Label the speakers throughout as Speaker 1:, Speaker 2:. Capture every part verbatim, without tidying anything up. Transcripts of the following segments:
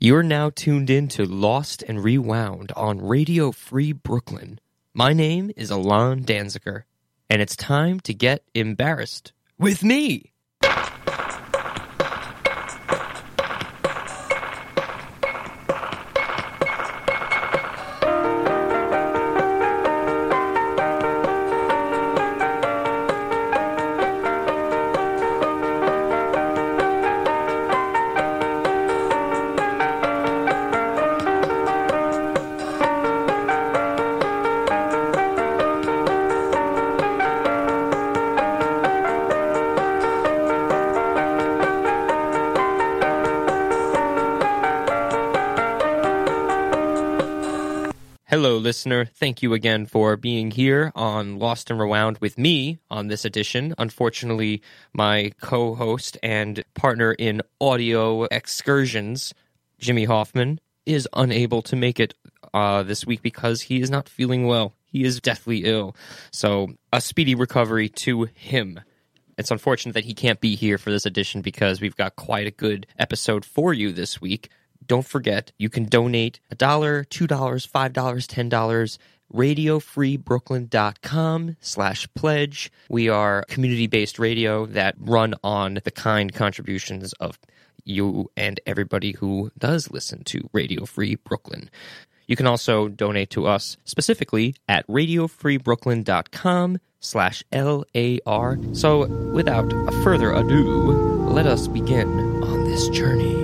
Speaker 1: You're now tuned in to Lost and Rewound on Radio Free Brooklyn. My name is Alon Danziger, and it's time to get embarrassed with me. Hello, listener. Thank you again for being here on Lost and Rewound with me on this edition. Unfortunately, my co-host and partner in audio excursions, Jimmy Hoffman, is unable to make it uh, this week because he is not feeling well. He is deathly ill. So, a speedy recovery to him. It's unfortunate that he can't be here for this edition because we've got quite a good episode for you this week. Don't forget, you can donate a dollar, two dollars, five dollars, ten dollars, radiofreebrooklyn.com slash pledge. We are community-based radio that run on the kind contributions of you and everybody who does listen to Radio Free Brooklyn. You can also donate to us specifically at radiofreebrooklyn.com slash L-A-R. So without further ado, let us begin on this journey.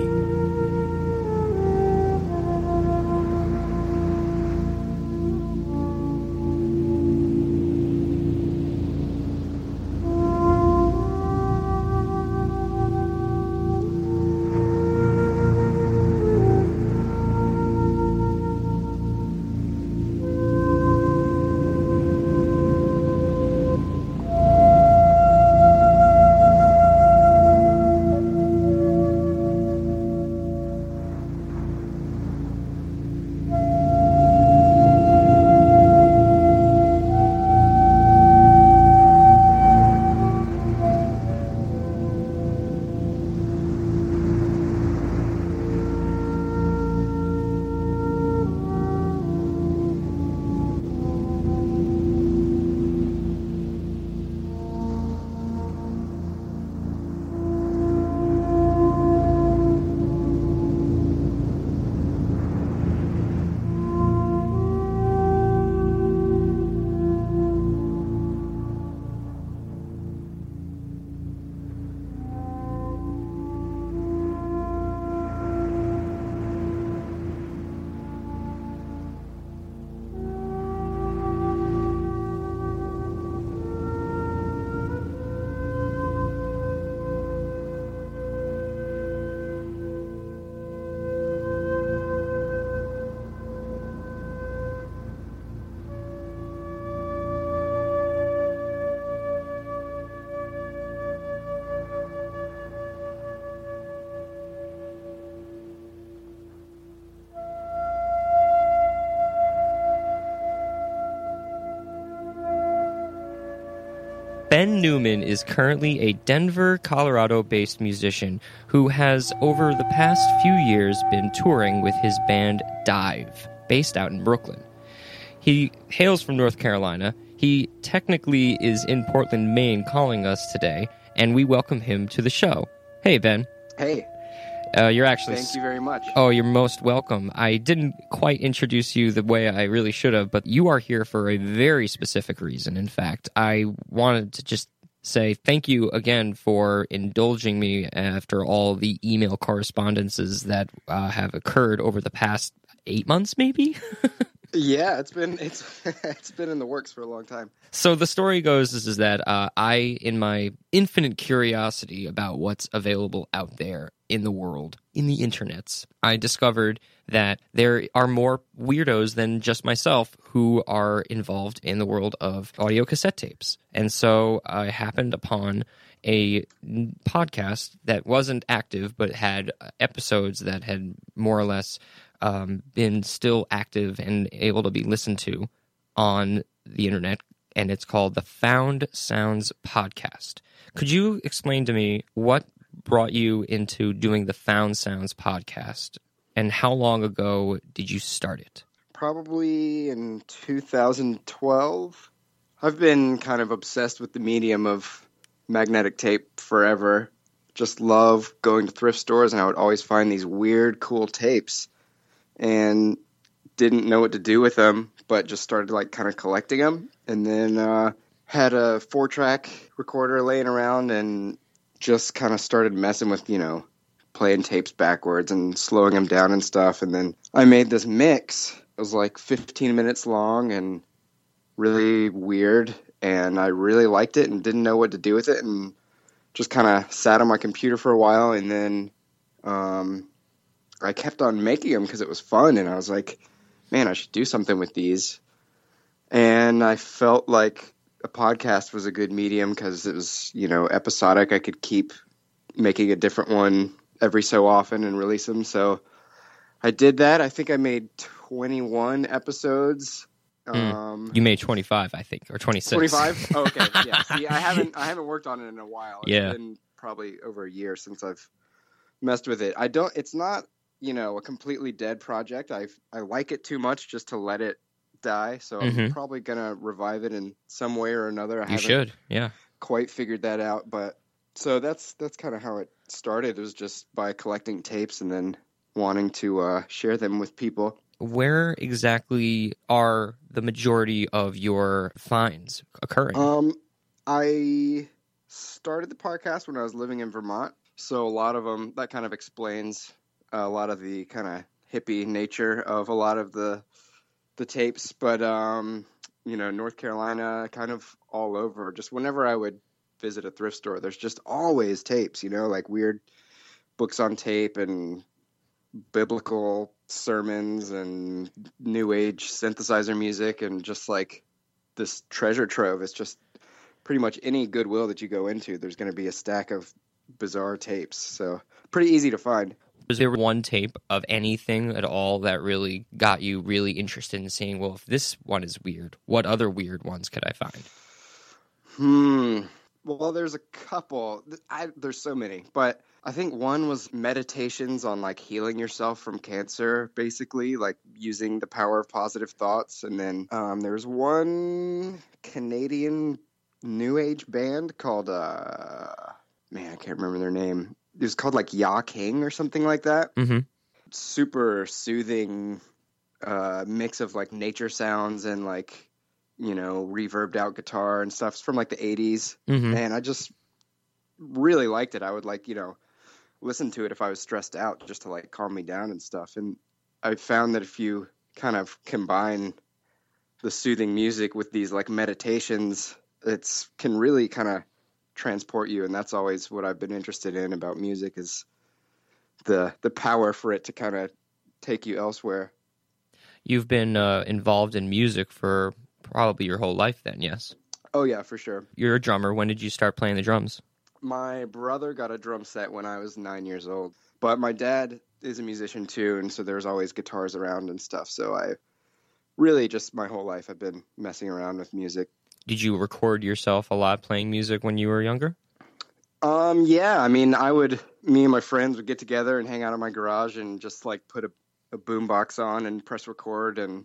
Speaker 1: Ben Newman is currently a Denver, Colorado-based musician who has, over the past few years, been touring with his band Dive, based out in Brooklyn. He hails from North Carolina. He technically is in Portland, Maine, calling us today, and we welcome him to the show. Hey, Ben.
Speaker 2: Hey.
Speaker 1: Uh, you're actually...
Speaker 2: Thank you very much.
Speaker 1: Oh, you're most welcome. I didn't quite introduce you the way I really should have, but you are here for a very specific reason. In fact, I wanted to just say thank you again for indulging me after all the email correspondences that uh, have occurred over the past eight months, maybe?
Speaker 2: Yeah, it's been it's it's been in the works for a long time.
Speaker 1: So the story goes is, is that uh, I, in my infinite curiosity about what's available out there in the world, in the internets, I discovered that there are more weirdos than just myself who are involved in the world of audio cassette tapes. And so I happened upon a podcast that wasn't active but had episodes that had more or less um, been still active and able to be listened to on the internet, and it's called the Found Sounds Podcast. Could you explain to me what brought you into doing the Found Sounds Podcast And how long ago did you start it?
Speaker 2: Probably in two thousand twelve. I've been kind of obsessed with the medium of magnetic tape forever. Just love going to thrift stores, and I would always find these weird, cool tapes, and didn't know what to do with them, but just started like kind of collecting them, and then uh, had a four-track recorder laying around, and just kind of started messing with, you know, playing tapes backwards and slowing them down and stuff. And then I made this mix. It was like fifteen minutes long and really weird, and I really liked it and didn't know what to do with it, and just kind of sat on my computer for a while, and then um, I kept on making them because it was fun, and I was like, man, I should do something with these. And I felt like a podcast was a good medium because it was, you know, episodic. I could keep making a different one every so often and release them. So I did that. I think I made twenty-one episodes.
Speaker 1: Mm.
Speaker 2: Um,
Speaker 1: You made twenty-five, I think, or twenty-six.
Speaker 2: twenty-five? Oh, okay. Yeah. See, I haven't I haven't worked on it in a while. It's
Speaker 1: Yeah.
Speaker 2: been probably over a year since I've messed with it. I don't it's not, you know, a completely dead project. I I like it too much just to let it die. So I'm
Speaker 1: Mhm.
Speaker 2: probably going to revive it in some way or another. I
Speaker 1: You
Speaker 2: haven't
Speaker 1: should, yeah.
Speaker 2: quite figured that out, but so that's that's kind of how it started. It was just by collecting tapes and then wanting to uh, share them with people.
Speaker 1: Where exactly are the majority of your finds occurring?
Speaker 2: Um, I started the podcast when I was living in Vermont, so a lot of them, that kind of explains a lot of the kind of hippie nature of a lot of the the tapes. But um, you know, North Carolina, kind of all over. Just whenever I would visit a thrift store, there's just always tapes. You know, like weird books on tape and biblical sermons and new age synthesizer music, and just like this treasure trove. It's just pretty much any Goodwill that you go into, there's going to be a stack of bizarre tapes. So pretty easy to find.
Speaker 1: Was there one tape of anything at all that really got you really interested in saying, well, if this one is weird, what other weird ones could I find?
Speaker 2: Hmm. Well, there's a couple. I, there's so many, but I think one was meditations on like healing yourself from cancer, basically, like using the power of positive thoughts. And then um, there's one Canadian new age band called, uh, man, I can't remember their name. It was called like Ya King or something like that.
Speaker 1: Mm-hmm.
Speaker 2: Super soothing uh, mix of like nature sounds and like, you know, reverbed out guitar and stuff. It's from like the eighties.
Speaker 1: Mm-hmm.
Speaker 2: And I just really liked it. I would like, you know, listen to it if I was stressed out just to like calm me down and stuff. And I found that if you kind of combine the soothing music with these like meditations, it's can really kind of transport you. And that's always what I've been interested in about music, is the the power for it to kind of take you elsewhere.
Speaker 1: You've been uh, involved in music for probably your whole life then, yes?
Speaker 2: Oh yeah, for sure.
Speaker 1: You're a drummer. When did you start playing the drums?
Speaker 2: My brother got a drum set when I was nine years old, but my dad is a musician too, and so there's always guitars around and stuff. So I really just my whole life I've been messing around with music.
Speaker 1: Did you record yourself a lot playing music when you were younger?
Speaker 2: Um, yeah, I mean, I would, me and my friends would get together and hang out in my garage and just like put a, a boombox on and press record, and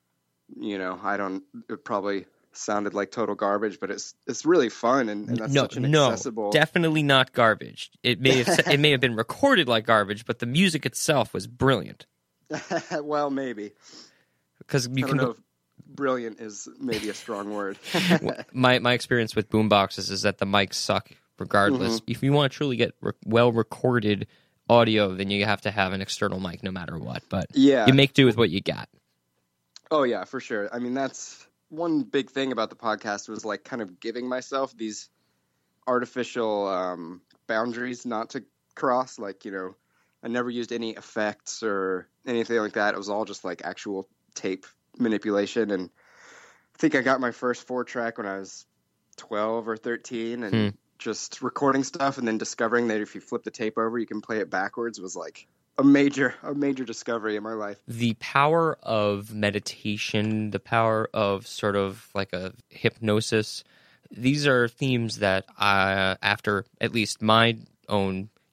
Speaker 2: you know, I don't, it probably sounded like total garbage, but it's it's really fun, and, and that's
Speaker 1: no,
Speaker 2: such an
Speaker 1: no,
Speaker 2: accessible.
Speaker 1: definitely not garbage. It may have it may have been recorded like garbage, but the music itself was brilliant.
Speaker 2: Well, maybe.
Speaker 1: Because you
Speaker 2: I
Speaker 1: can
Speaker 2: don't know
Speaker 1: go,
Speaker 2: if brilliant is maybe a strong word.
Speaker 1: my my experience with boomboxes is that the mics suck regardless.
Speaker 2: Mm-hmm.
Speaker 1: If you want to truly get re- well recorded audio, then you have to have an external mic no matter what. But
Speaker 2: Yeah.
Speaker 1: you make do with what you got.
Speaker 2: Oh yeah, for sure. I mean, that's one big thing about the podcast, was like kind of giving myself these artificial um, boundaries not to cross. Like, you know, I never used any effects or anything like that. It was all just like actual tape manipulation. And I think I got my first four track when I was twelve or thirteen, and
Speaker 1: Hmm.
Speaker 2: just recording stuff and then discovering that if you flip the tape over, you can play it backwards was like a major, a major discovery in my life.
Speaker 1: The power of meditation, the power of sort of like a hypnosis, these are themes that, uh, after at least my own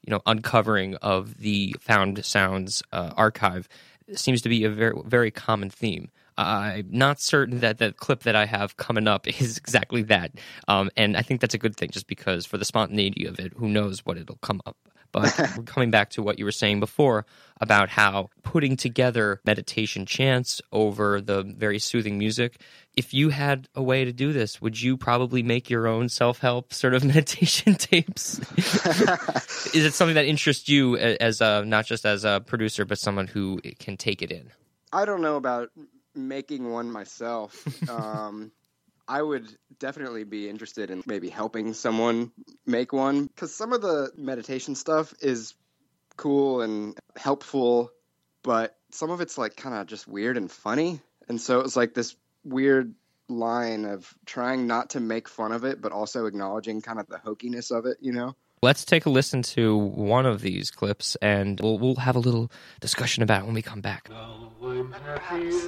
Speaker 1: you know, uncovering of the Found Sounds uh, archive seems to be a very, very common theme. I'm not certain that the clip that I have coming up is exactly that. Um, and I think that's a good thing, just because for the spontaneity of it, who knows what it'll come up. But we're coming back to what you were saying before about how putting together meditation chants over the very soothing music, if you had a way to do this, would you probably make your own self-help sort of meditation tapes? Is it something that interests you as a, not just as a producer, but someone who can take it in?
Speaker 2: I don't know about making one myself. Um, I would definitely be interested in maybe helping someone make one, because some of the meditation stuff is cool and helpful, but some of it's like kind of just weird and funny. And so it was like this weird line of trying not to make fun of it, but also acknowledging kind of the hokiness of it, you know?
Speaker 1: Let's take a listen to one of these clips, and we'll, we'll have a little discussion about it when we come back.
Speaker 3: Perhaps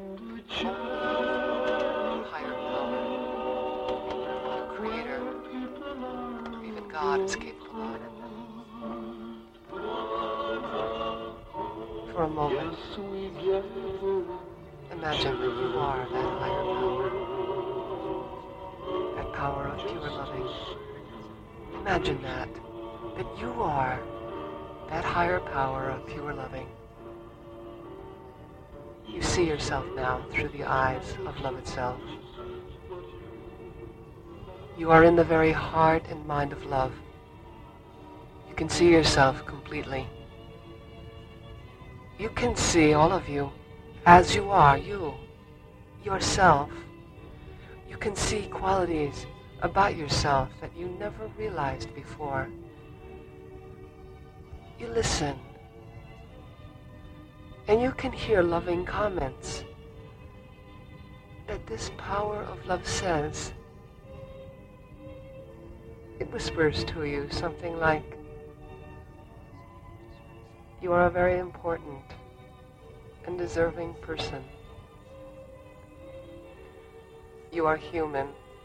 Speaker 3: higher power, creator, or even God is capable of it. For a moment, imagine that you are that higher power, that power of pure loving. Imagine that, that you are that higher power of pure loving. You see yourself now through the eyes of love itself. You are in the very heart and mind of love. You can see yourself completely. You can see all of you as you are, you, yourself. You can see qualities about yourself that you never realized before. You listen, and you can hear loving comments that this power of love says. It whispers to you something like, you are a very important and deserving person. You are human.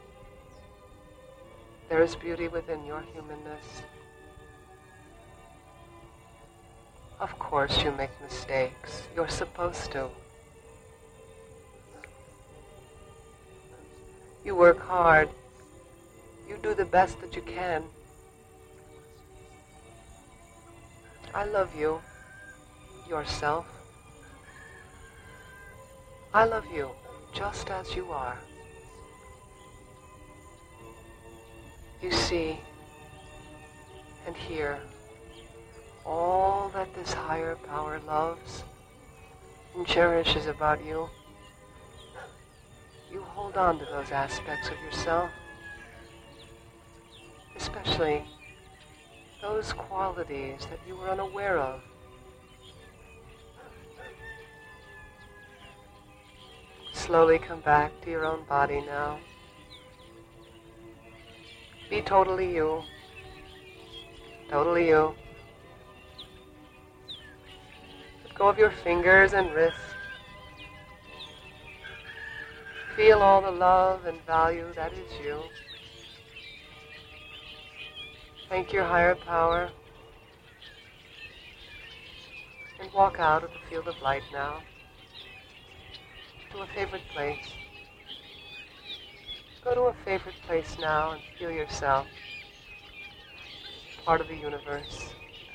Speaker 3: There is beauty within your humanness. Of course you make mistakes. You're supposed to. You work hard. You do the best that you can. I love you, yourself. I love you just as you are. You see and hear all that this higher power loves and cherishes about you. You hold on to those aspects of yourself, especially those qualities that you were unaware of. Slowly come back to your own body now. Be totally you. Totally you. Let go of your fingers and wrists. Feel all the love and value that is you. Thank your higher power. And walk out of the field of light now to a favorite place. Go to a favorite place now and feel yourself part of the universe.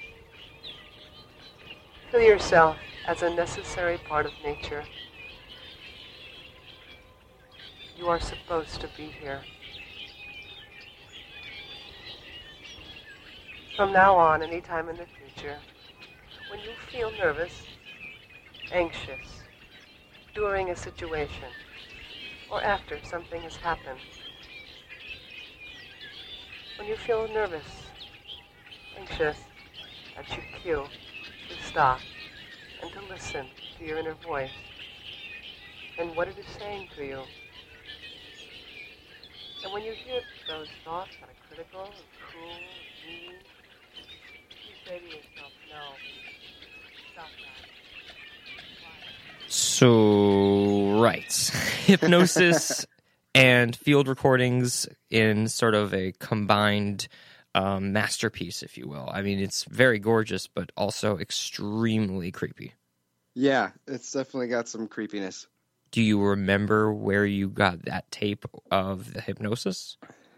Speaker 3: Feel yourself as a necessary part of nature. You are supposed to be here. From now on, anytime in the future, when you feel nervous, anxious, during a situation, or after something has happened, when you feel nervous, anxious, that's your cue to stop and to listen to your inner voice and what it is saying to you. And when you hear those thoughts that are critical and cruel and mean, you say to yourself, no, stop that.
Speaker 1: So, right. Hypnosis and field recordings in sort of a combined um, masterpiece, if you will. I mean, it's very gorgeous, but also extremely creepy.
Speaker 2: Yeah, it's definitely got some creepiness.
Speaker 1: Do you remember where you got that tape of the Hipgnosis?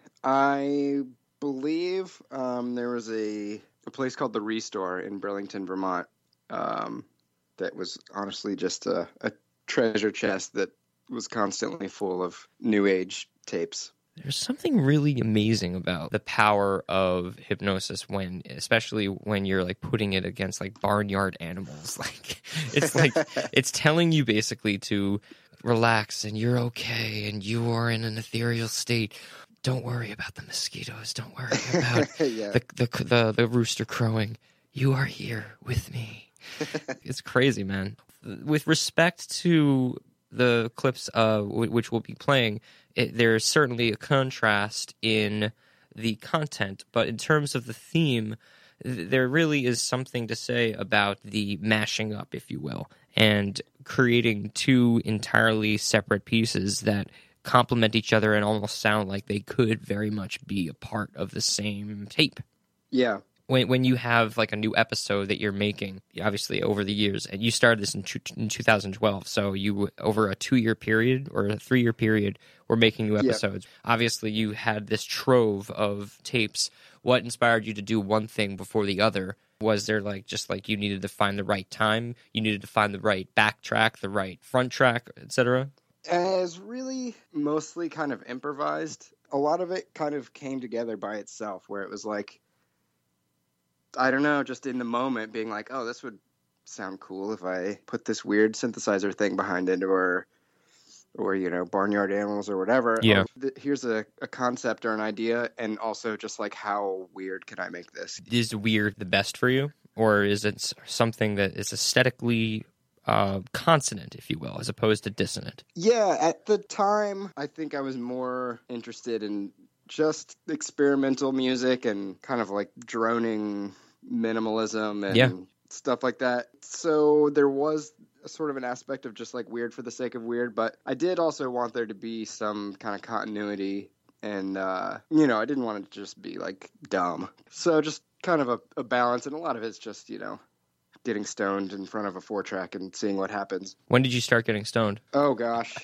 Speaker 2: I believe um, there was a, a place called the Restore in Burlington, Vermont, um, that was honestly just a, a treasure chest that was constantly full of new age tapes.
Speaker 1: There's something really amazing about the power of hypnosis when, especially when you're like putting it against like barnyard animals. Like it's like it's telling you basically to relax and you're okay and you are in an ethereal state. Don't worry about the mosquitoes. Don't worry about
Speaker 2: yeah.
Speaker 1: the, the the the rooster crowing. You are here with me. It's crazy, man. With respect to the clips uh, w- which we'll be playing, it, there's certainly a contrast in the content, but in terms of the theme, th- there really is something to say about the mashing up, if you will, and creating two entirely separate pieces that complement each other and almost sound like they could very much be a part of the same tape.
Speaker 2: Yeah.
Speaker 1: When when you have like a new episode that you're making, obviously over the years, and you started this in, two, in two thousand twelve, so you over a two-year period or a three-year period were making new episodes. Yeah. Obviously, you had this trove of tapes. What inspired you to do one thing before the other? Was there like just like you needed to find the right time, you needed to find the right backtrack, the right front track, et cetera?
Speaker 2: As really mostly kind of improvised. A lot of it kind of came together by itself, where it was like, I don't know, just in the moment being like, oh, this would sound cool if I put this weird synthesizer thing behind it, or, or you know, barnyard animals or whatever.
Speaker 1: Yeah.
Speaker 2: Oh, th- here's a, a concept or an idea, and also just like, how weird can I make this?
Speaker 1: Is weird the best for you? Or is it something that is aesthetically uh, consonant, if you will, as opposed to dissonant?
Speaker 2: Yeah, at the time, I think I was more interested in just experimental music and kind of like droning minimalism and
Speaker 1: yeah.
Speaker 2: stuff like that. So there was a sort of an aspect of just like weird for the sake of weird, but I did also want there to be some kind of continuity, and uh, you know, I didn't want it to just be like dumb. So just kind of a, a balance, and a lot of it's just, you know, getting stoned in front of a four track and seeing what happens.
Speaker 1: When did you start getting stoned?
Speaker 2: Oh gosh.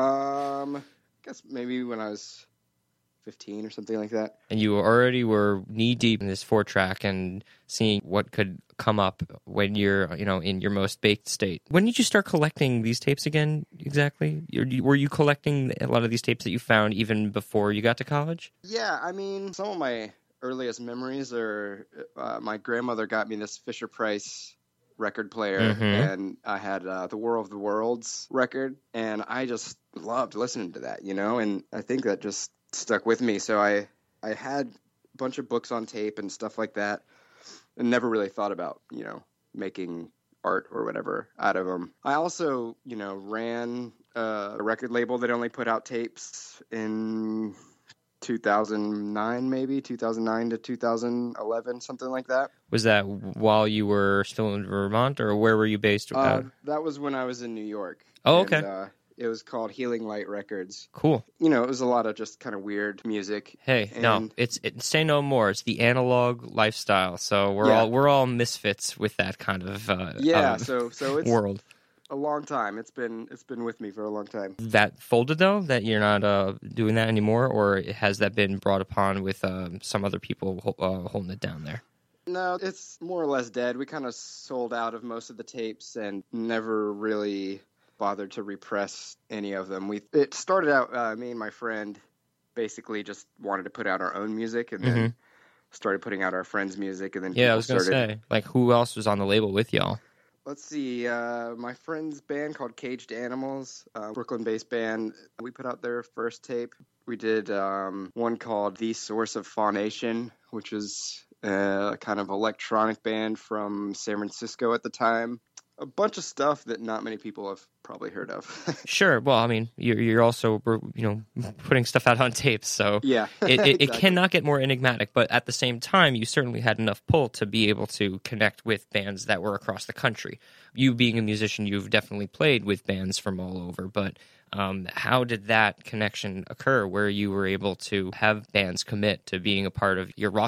Speaker 2: Um, I guess maybe when I was fifteen or something like that.
Speaker 1: And you already were knee deep in this four track and seeing what could come up when you're, you know, in your most baked state. When did you start collecting these tapes again, exactly? Were you collecting a lot of these tapes that you found even before you got to college?
Speaker 2: Yeah, I mean, some of my earliest memories are uh, my grandmother got me this Fisher-Price record player,
Speaker 1: mm-hmm.
Speaker 2: and I had uh, the War of the Worlds record, and I just loved listening to that, you know, and I think that just stuck with me. So I I had a bunch of books on tape and stuff like that, and never really thought about, you know, making art or whatever out of them. I also, you know, ran uh, a record label that only put out tapes in two thousand nine, maybe two thousand nine to two thousand eleven, something like that.
Speaker 1: Was that while you were still in Vermont, or where were you based?
Speaker 2: Uh, that was when I was in New York.
Speaker 1: Oh, okay.
Speaker 2: And, uh, it was called Healing Light Records.
Speaker 1: Cool.
Speaker 2: You know, it was a lot of just kind of weird music.
Speaker 1: Hey,
Speaker 2: and
Speaker 1: no, it's it, say no more. It's the analog lifestyle. So we're
Speaker 2: yeah.
Speaker 1: all we're all misfits with that kind of uh,
Speaker 2: yeah.
Speaker 1: um,
Speaker 2: so so it's
Speaker 1: world.
Speaker 2: A long time. It's been it's been with me for a long time.
Speaker 1: That folded though, that you're not uh, doing that anymore, or has that been brought upon with um, some other people uh, holding it down there?
Speaker 2: No, it's more or less dead. We kind of sold out of most of the tapes and never really bothered to repress any of them. We it started out uh, me and my friend basically just wanted to put out our own music, and then
Speaker 1: mm-hmm.
Speaker 2: started putting out our friends' music, and then
Speaker 1: yeah, I was gonna
Speaker 2: started...
Speaker 1: say, like, who else was on the label with y'all?
Speaker 2: Let's see, uh, my friend's band called Caged Animals, uh, Brooklyn-based band. We put out their first tape. We did um, one called The Source of Faunation, which is a kind of electronic band from San Francisco at the time. A bunch of stuff that not many people have probably heard of.
Speaker 1: Sure. Well, I mean, you're, you're also, you know, putting stuff out on tapes, so
Speaker 2: yeah,
Speaker 1: it, it,
Speaker 2: exactly.
Speaker 1: it cannot get more enigmatic. But at the same time, you certainly had enough pull to be able to connect with bands that were across the country. You being a musician, you've definitely played with bands from all over, but um, how did that connection occur where you were able to have bands commit to being a part of your roster?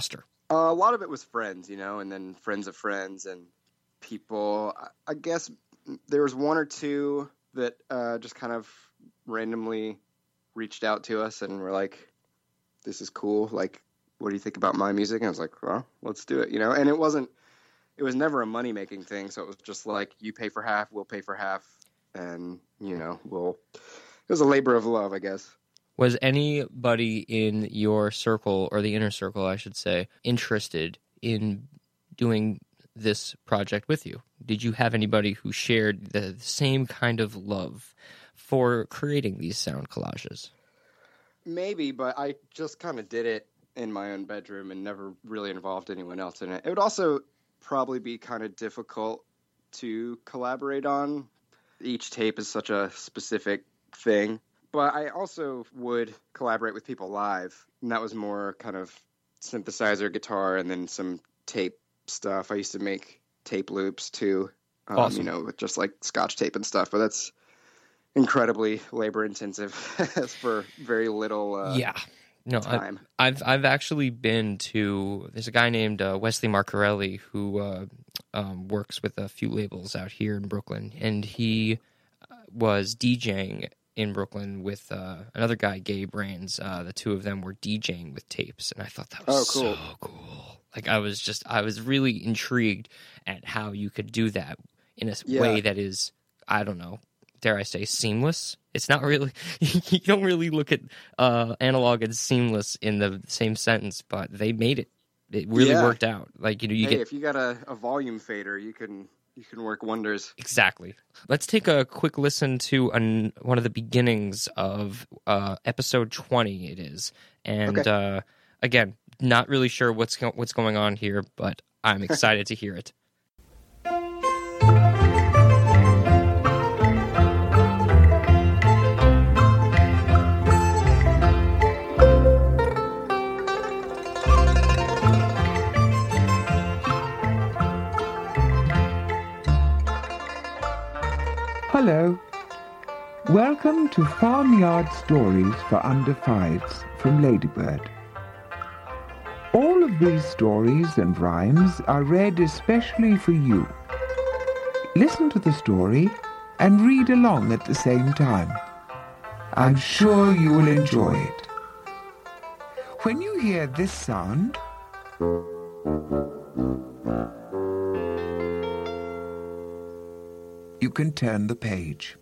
Speaker 2: Uh, a lot of it was friends, you know, and then friends of friends and people. I, I guess there was one or two that uh, just kind of randomly reached out to us and were like, this is cool. Like, what do you think about my music? And I was like, well, let's do it, you know? And it wasn't, it was never a money-making thing. So it was just like, you pay for half, we'll pay for half. And, you know, we'll, it was a labor of love, I guess.
Speaker 1: Was anybody in your circle, or the inner circle, I should say, interested in doing this project with you? Did you have anybody who shared the same kind of love for creating these sound collages?
Speaker 2: Maybe, but I just kind of did it in my own bedroom and never really involved anyone else in it. It would also probably be kind of difficult to collaborate on. Each tape is such a specific thing. But I also would collaborate with people live, and that was more kind of synthesizer, guitar, and then some tape stuff. I used to make tape loops too, um,
Speaker 1: awesome.
Speaker 2: You know, with just like Scotch tape and stuff. But that's incredibly labor intensive for very little uh,
Speaker 1: yeah. No,
Speaker 2: time.
Speaker 1: I, I've I've actually been to. There's a guy named uh, Wesley Marcarelli who uh, um, works with a few labels out here in Brooklyn, and he was DJing in Brooklyn with uh, another guy, Gabe Brains. Uh, the two of them were DJing with tapes, and I thought that was
Speaker 2: oh, cool.
Speaker 1: so cool. Like, I was just, I was really intrigued at how you could do that in a
Speaker 2: yeah.
Speaker 1: way that is, I don't know, dare I say, seamless. It's not really, you don't really look at uh, analog and seamless in the same sentence, but they made it. It really
Speaker 2: yeah.
Speaker 1: worked out. Like, you know, you
Speaker 2: hey,
Speaker 1: get.
Speaker 2: If you got a, a volume fader, you can you can work wonders.
Speaker 1: Exactly. Let's take a quick listen to an, one of the beginnings of uh, episode twenty. It is, and
Speaker 2: okay.
Speaker 1: uh, again, not really sure what's go- what's going on here, but I'm excited to hear it.
Speaker 4: Hello. Welcome to Farmyard Stories for Under Fives from Ladybird. All of these stories and rhymes are read especially for you. Listen to the story and read along at the same time. I'm sure you will enjoy it. When you hear this sound, you can turn the page.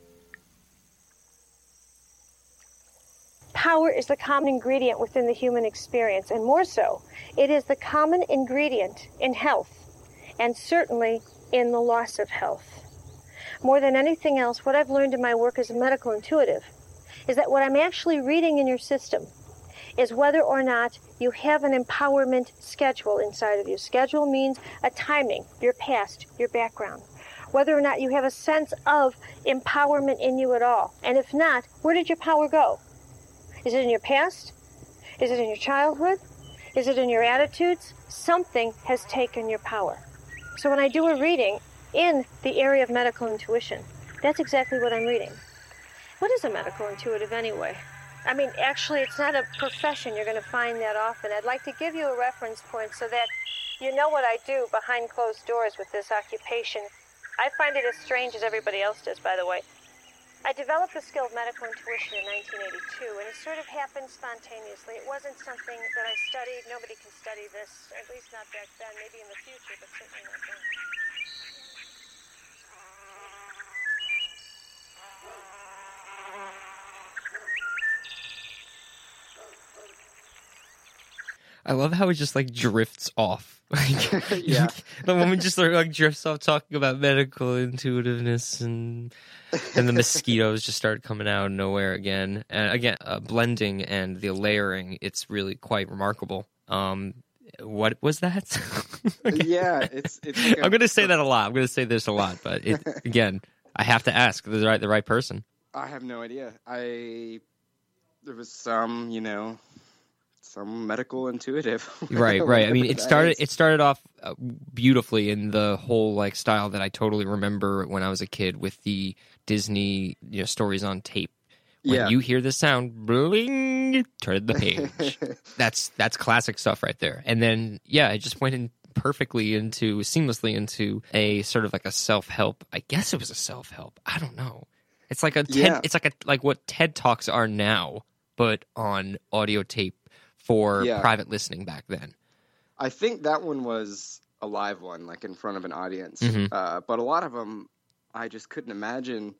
Speaker 5: Power is the common ingredient within the human experience, and more so, it is the common ingredient in health, and certainly in the loss of health. More than anything else, what I've learned in my work as a medical intuitive is that what I'm actually reading in your system is whether or not you have an empowerment schedule inside of you. Schedule means a timing, your past, your background. Whether or not you have a sense of empowerment in you at all. And if not, where did your power go? Is it in your past? Is it in your childhood? Is it in your attitudes? Something has taken your power. So when I do a reading in the area of medical intuition, that's exactly what I'm reading. What is a medical intuitive anyway? I mean, actually, it's not a profession. You're going to find that often. I'd like to give you a reference point so that you know what I do behind closed doors with this occupation. I find it as strange as everybody else does, by the way. I developed the skill of medical intuition in nineteen eighty-two, and it sort of happened spontaneously. It wasn't something that I studied. Nobody can study this, at least not back then, maybe in the future, but certainly not then.
Speaker 1: I love how it just like drifts off. Like,
Speaker 2: yeah.
Speaker 1: The woman just sort of like drifts off talking about medical intuitiveness, and and the mosquitoes just start coming out of nowhere again. And again, uh, blending and the layering, it's really quite remarkable. Um, what was that? Okay.
Speaker 2: Yeah, it's. it's like a,
Speaker 1: I'm going to say that a lot. I'm going to say this a lot, but it, again, I have to ask the right the right person.
Speaker 2: I have no idea. I there was some, you know, some medical intuitive.
Speaker 1: Right, right. I mean, it started
Speaker 2: is.
Speaker 1: it started off uh, beautifully in the whole like style that I totally remember when I was a kid with the Disney, you know, stories on tape, When
Speaker 2: Yeah.
Speaker 1: you hear the sound, bling, turn the page. that's that's classic stuff right there. And then, yeah, it just went in perfectly into, seamlessly into a sort of like a self-help. I guess it was a self-help. I don't know. It's like a TED,
Speaker 2: Yeah.
Speaker 1: it's like a like what TED Talks are now, but on audio tape for
Speaker 2: Yeah.
Speaker 1: private listening back then.
Speaker 2: I think that one was a live one, like in front of an audience.
Speaker 1: Mhm.
Speaker 2: Uh, but a lot of them, I just couldn't imagine.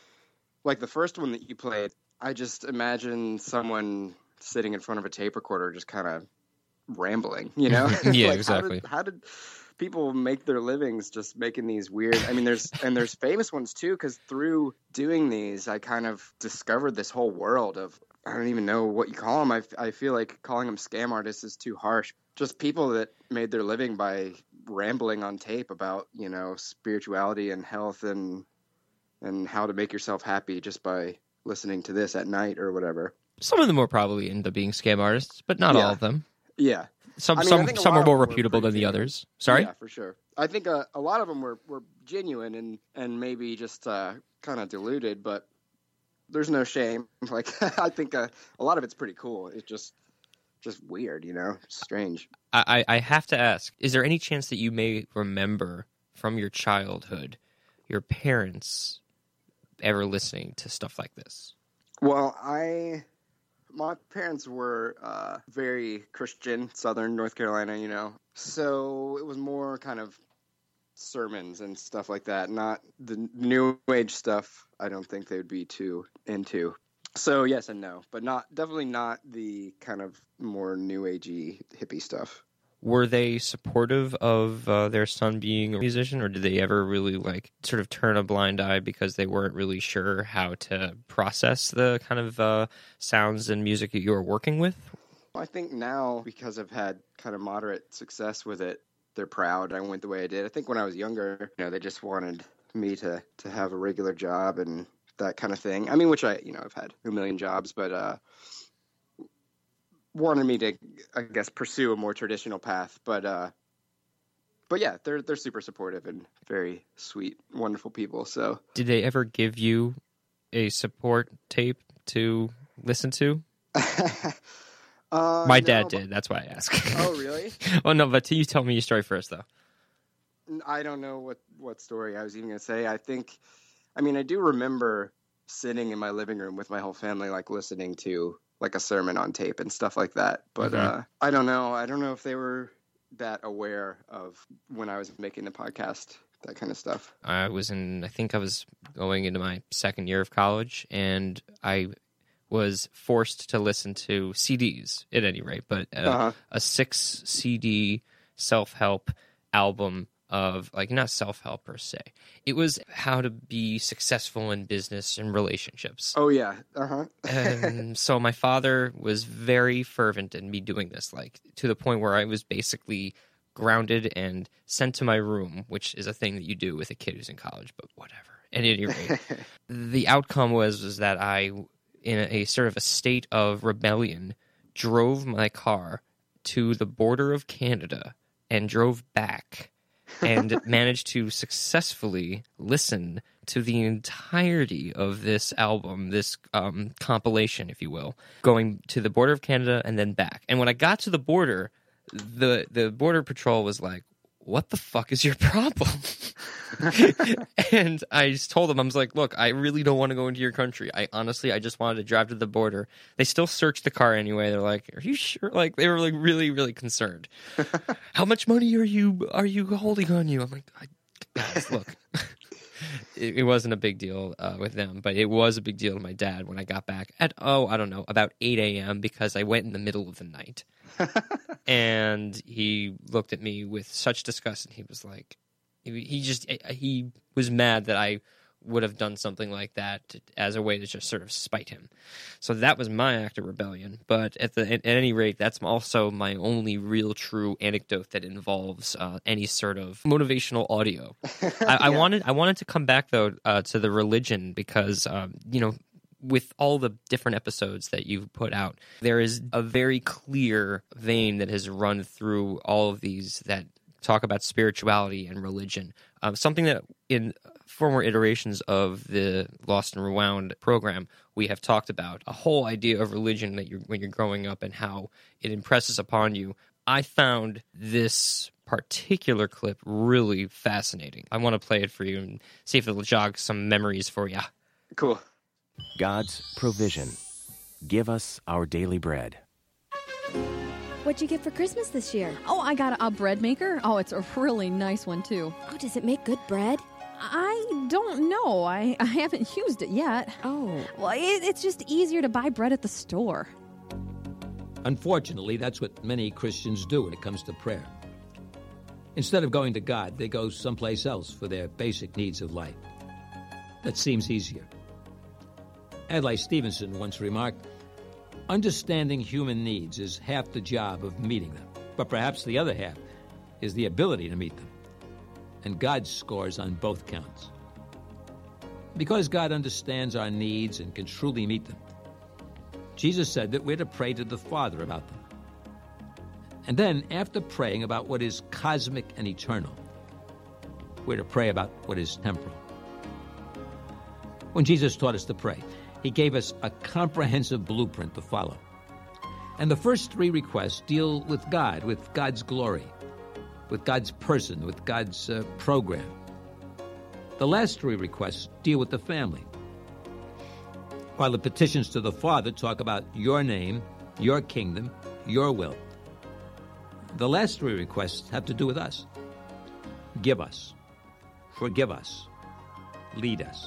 Speaker 2: Like the first one that you played, I just imagine someone sitting in front of a tape recorder just kind of rambling, you know?
Speaker 1: Yeah,
Speaker 2: Like,
Speaker 1: exactly.
Speaker 2: How did, how did people make their livings just making these weird? I mean, there's and there's famous ones too, because through doing these, I kind of discovered this whole world of, I don't even know what you call them. I, I feel like calling them scam artists is too harsh. Just people that made their living by rambling on tape about, you know, spirituality and health and and how to make yourself happy just by listening to this at night or whatever.
Speaker 1: Some of them were probably end up being scam artists, but not
Speaker 2: Yeah.
Speaker 1: all of them.
Speaker 2: Yeah.
Speaker 1: Some
Speaker 2: I mean, I
Speaker 1: some
Speaker 2: think a
Speaker 1: some
Speaker 2: lot
Speaker 1: are
Speaker 2: of
Speaker 1: more
Speaker 2: them were
Speaker 1: reputable than
Speaker 2: pretty
Speaker 1: the
Speaker 2: genuine.
Speaker 1: others. Sorry?
Speaker 2: Yeah, for sure. I think uh, a lot of them were, were genuine and, and maybe just uh, kind of diluted, but there's no shame. Like, I think uh, a lot of it's pretty cool. It's just just weird, you know? Strange.
Speaker 1: I, I have to ask, is there any chance that you may remember from your childhood your parents ever listening to stuff like this?
Speaker 2: Well, I... My parents were uh, very Christian, Southern North Carolina, you know. So it was more kind of sermons and stuff like that. Not the new age stuff. I don't think they would be too into. So yes and no, but not definitely not the kind of more new agey hippie stuff.
Speaker 1: Were they supportive of uh, their son being a musician, or did they ever really like sort of turn a blind eye because they weren't really sure how to process the kind of uh, sounds and music that you were working with?
Speaker 2: I think now, because I've had kind of moderate success with it, they're proud I went the way I did. I think when I was younger, you know, they just wanted me to, to have a regular job and that kind of thing. I mean, which I, you know, I've had a million jobs, but uh, wanted me to, I guess, pursue a more traditional path. But, uh, but yeah, they're they're super supportive and very sweet, wonderful people. So,
Speaker 1: Did they ever give you a support tape to listen to?
Speaker 2: uh,
Speaker 1: My
Speaker 2: no,
Speaker 1: dad
Speaker 2: but-
Speaker 1: did. That's why I ask.
Speaker 2: Oh, really?
Speaker 1: Oh no, but you tell me your story first, though.
Speaker 2: I don't know what, what story I was even going to say. I think, I mean, I do remember sitting in my living room with my whole family, like listening to like a sermon on tape and stuff like that. But
Speaker 1: Mhm.
Speaker 2: uh, I don't know. I don't know if they were that aware of when I was making the podcast, that kind of stuff.
Speaker 1: I was in, I think I was going into my second year of college, and I was forced to listen to C Ds at any rate, but uh,
Speaker 2: Uh-huh.
Speaker 1: a six C D self-help album of, like, not self-help per se. It was how to be successful in business and relationships.
Speaker 2: Oh, yeah. Uh-huh.
Speaker 1: And so my father was very fervent in me doing this, like, to the point where I was basically grounded and sent to my room, which is a thing that you do with a kid who's in college, but whatever. At any rate, the outcome was, was that I, in a, a sort of a state of rebellion, drove my car to the border of Canada and drove back and managed to successfully listen to the entirety of this album, this um, compilation, if you will, going to the border of Canada and then back. And when I got to the border, the the border patrol was like, "What the fuck is your problem?" And I just told them, I was like, "Look, I really don't want to go into your country. I honestly, I just wanted to drive to the border." They still searched the car anyway. They're like, "Are you sure?" Like, they were like really, really concerned. How much money are you are you holding on you? I'm like, I, guys, look. It, it wasn't a big deal uh, with them, but it was a big deal to my dad when I got back at, oh, I don't know, about eight a.m. because I went in the middle of the night. And he looked at me with such disgust, and he was like, he, he just, he was mad that I would have done something like that to, as a way to just sort of spite him. So that was my act of rebellion. But at the at, at any rate, that's also my only real true anecdote that involves uh, any sort of motivational audio. I, I
Speaker 2: Yeah.
Speaker 1: wanted I wanted to come back though uh, to the religion because um, you know, with all the different episodes that you've put out, there is a very clear vein that has run through all of these that talk about spirituality and religion. Um, something that in former iterations of the Lost and Rewound program, we have talked about a whole idea of religion that you're, when you're growing up and how it impresses upon you. I found this particular clip really fascinating. I want to play it for you and see if it'll jog some memories for you.
Speaker 2: Cool.
Speaker 6: God's provision. Give us our daily bread.
Speaker 7: What'd you get for Christmas this year?
Speaker 8: Oh, I got a bread maker. Oh, it's a really nice one, too.
Speaker 7: Oh, does it make good bread?
Speaker 8: I don't know. I, I haven't used it yet.
Speaker 7: Oh.
Speaker 8: Well, it, it's just easier to buy bread at the store.
Speaker 9: Unfortunately, that's what many Christians do when it comes to prayer. Instead of going to God, they go someplace else for their basic needs of life. That seems easier. Adlai Stevenson once remarked, understanding human needs is half the job of meeting them, but perhaps the other half is the ability to meet them. And God scores on both counts. Because God understands our needs and can truly meet them, Jesus said that we're to pray to the Father about them. And then, after praying about what is cosmic and eternal, we're to pray about what is temporal. When Jesus taught us to pray, he gave us a comprehensive blueprint to follow. And the first three requests deal with God, with God's glory, with God's person, with God's uh, program. The last three requests deal with the family, while the petitions to the Father talk about your name, your kingdom, your will. The last three requests have to do with us. Give us, forgive us, lead us.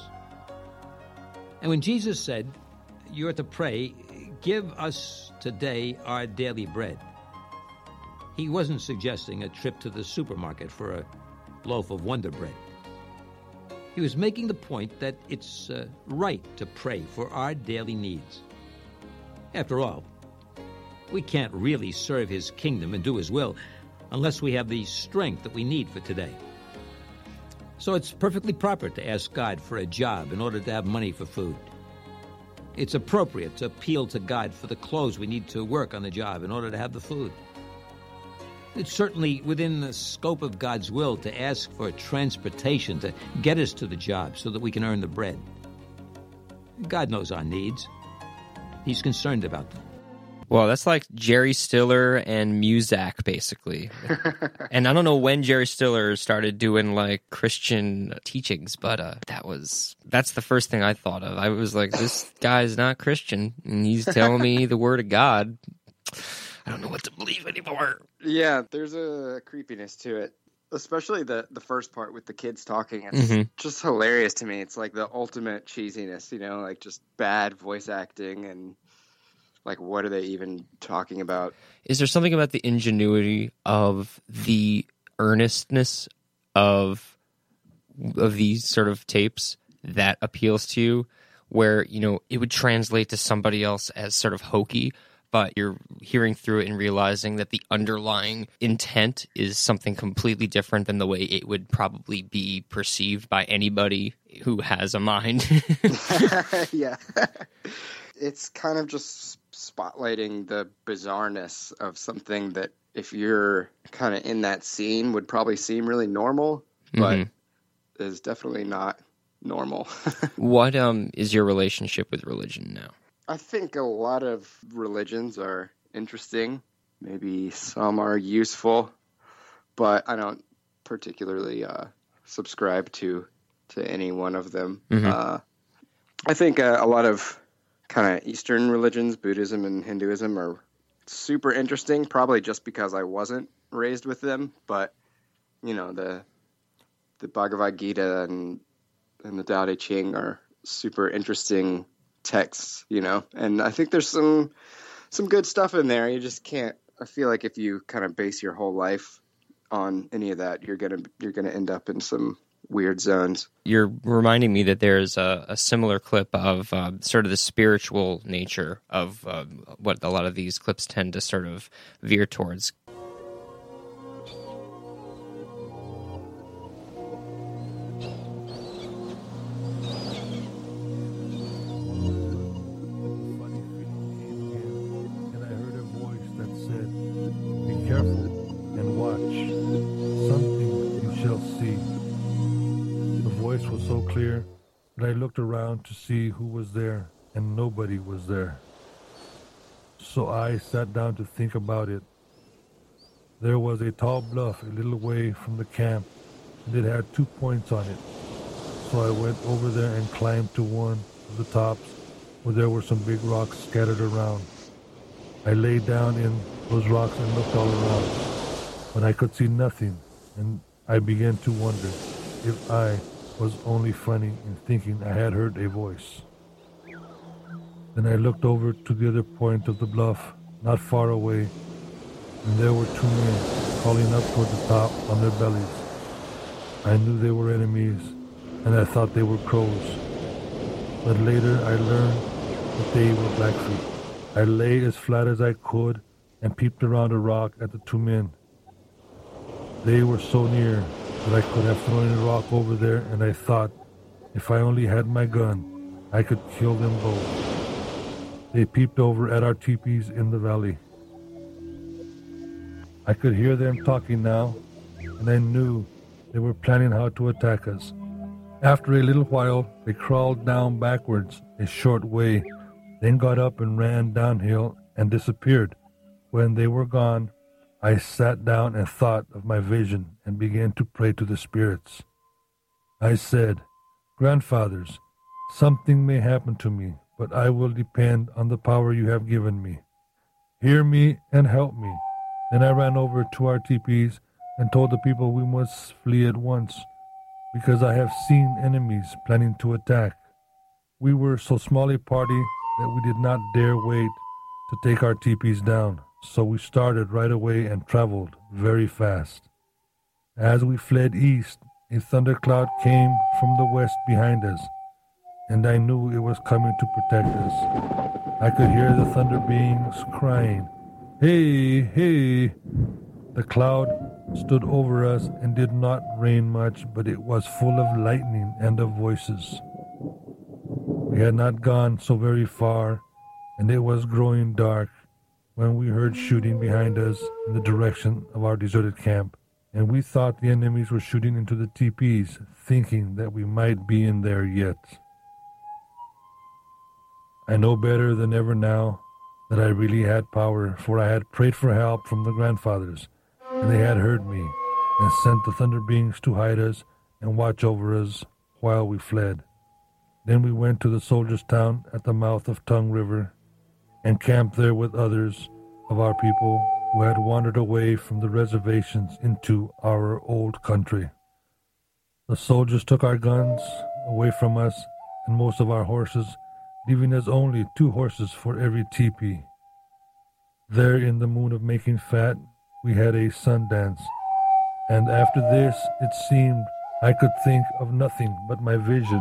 Speaker 9: And when Jesus said, you're to pray, give us today our daily bread, he wasn't suggesting a trip to the supermarket for a loaf of Wonder Bread. He was making the point that it's uh, right to pray for our daily needs. After all, we can't really serve his kingdom and do his will unless we have the strength that we need for today. So it's perfectly proper to ask God for a job in order to have money for food. It's appropriate to appeal to God for the clothes we need to work on the job in order to have the food. It's certainly within the scope of God's will to ask for transportation to get us to the job so that we can earn the bread. God knows our needs. He's concerned about them.
Speaker 1: Well, that's like Jerry Stiller and Muzak, basically. And I don't know when Jerry Stiller started doing, like, Christian teachings, but uh, that was, that's the first thing I thought of. I was like, this guy's not Christian, and he's telling me the word of God. I don't know what to believe anymore.
Speaker 2: Yeah, there's a creepiness to it. Especially the, the first part with the kids talking. It's
Speaker 1: Mm-hmm.
Speaker 2: just hilarious to me. It's like the ultimate cheesiness, you know, like just bad voice acting and like, what are they even talking about?
Speaker 1: Is there something about the ingenuity of the earnestness of of these sort of tapes that appeals to you, where, you know, it would translate to somebody else as sort of hokey, but you're hearing through it and realizing that the underlying intent is something completely different than the way it would probably be perceived by anybody who has a mind?
Speaker 2: Yeah. It's kind of just spotlighting the bizarreness of something that if you're kind of in that scene would probably seem really normal, but mm-hmm. is definitely not normal.
Speaker 1: What um is your relationship with religion now?
Speaker 2: I think a lot of religions are interesting. Maybe some are useful, but I don't particularly uh, subscribe to to any one of them. Mm-hmm. Uh, I think uh, a lot of kind of Eastern religions, Buddhism and Hinduism, are super interesting, probably just because I wasn't raised with them. But, you know, the the Bhagavad Gita and, and the Tao Te Ching are super interesting texts, you know. And I think there's some some good stuff in there. You just can't, I feel like if you kind of base your whole life on any of that, you're going to you're gonna end up in some weird zones.
Speaker 1: You're reminding me that there's a, a similar clip of uh, sort of the spiritual nature of uh, what a lot of these clips tend to sort of veer towards.
Speaker 10: And I heard a voice that said, "Be careful and watch. Something you shall see." The voice was so I looked around to see who was there, and nobody was there. So I sat down to think about it. There was a tall bluff a little way from the camp, and it had two points on it. So I went over there and climbed to one of the tops where there were some big rocks scattered around. I lay down in those rocks and looked all around, but I could see nothing, and I began to wonder if I was only funny in thinking I had heard a voice. Then I looked over to the other point of the bluff, not far away, and there were two men crawling up toward the top on their bellies. I knew they were enemies, and I thought they were crows. But later I learned that they were Blackfeet. I lay as flat as I could and peeped around a rock at the two men. They were so near that I could have thrown a rock over there, and I thought, if I only had my gun, I could kill them both. They peeped over at our teepees in the valley. I could hear them talking now, and I knew they were planning how to attack us. After a little while, they crawled down backwards a short way, then got up and ran downhill and disappeared. When they were gone, I sat down and thought of my vision and began to pray to the spirits. I said, "Grandfathers, something may happen to me, but I will depend on the power you have given me. Hear me and help me." Then I ran over to our teepees and told the people we must flee at once, because I have seen enemies planning to attack. We were so small a party that we did not dare wait to take our teepees down, so we started right away and traveled very fast. As we fled east, a thundercloud came from the west behind us, and I knew it was coming to protect us. I could hear the thunder beings crying, "Hey, hey!" The cloud stood over us and did not rain much, but it was full of lightning and of voices. We had not gone so very far, and it was growing dark when we heard shooting behind us in the direction of our deserted camp, and we thought the enemies were shooting into the teepees, thinking that we might be in there yet. I know better than ever now that I really had power, for I had prayed for help from the grandfathers, and they had heard me, and sent the thunder beings to hide us and watch over us while we fled. Then we went to the soldiers' town at the mouth of Tongue River, and camped there with others of our people who had wandered away from the reservations into our old country. The soldiers took our guns away from us and most of our horses, leaving us only two horses for every teepee. There in the moon of making fat, we had a sun dance, and after this it seemed I could think of nothing but my vision.